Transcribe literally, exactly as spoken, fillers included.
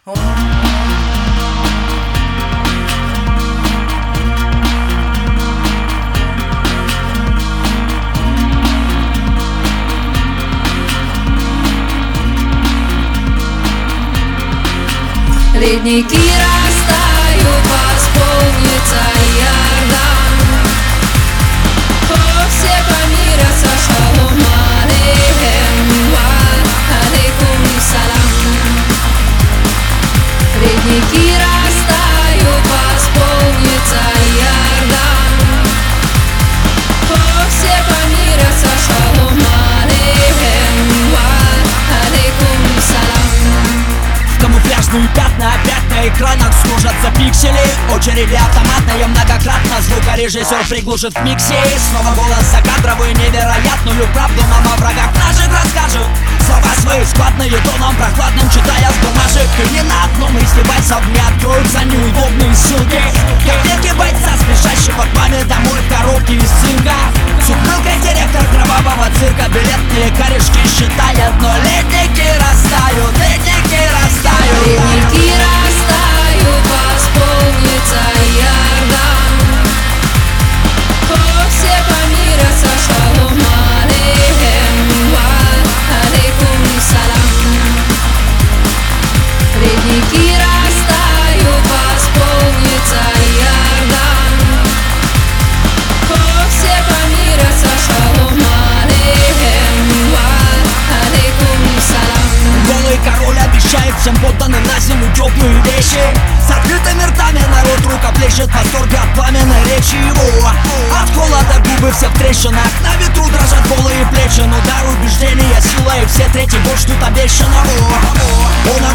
Ледники растают, восполнится Иордан. О, все помирятся, шалом алейхем, ва алейкум салам. Ледники растают, восполнится Иордан. О, все помирятся, шалом алейхем, ва алейкум салам. Камуфляжные пятна опять на экранах служатся пиксели. Очереди автоматные многократно, звукорежиссер приглушит в миксе. Снова голос закадровый, невероятную правду нам о врагах наших расскажет. Слова свои складные, тоном прохладным, читая с бумажек. И ни на одном из девайсов не откроются неудобные ссылки. Как веки бойца, спешащего к маме домой в коробке из цинка. С ухмылкой директор кровавого цирка билетные корешки считает. Но ледники растают, ледники растают. Ледники растают, восполнится Иордан. О, все помирятся, шалом алейхем, ва алейкум салам. Ледники растают, восполнится Иордан. О, все помирятся, шалом алейхем, ва алейкум салам. Голый король обещает всем подданным на зиму теплые вещи. С открытыми ртами народ рукоплещет, восторга от пламенной речи его. От холода губы все в трещинах, на ветру дрожат голые плечи. Но дар убеждения, сила и все третий борщ тут обещанного. Он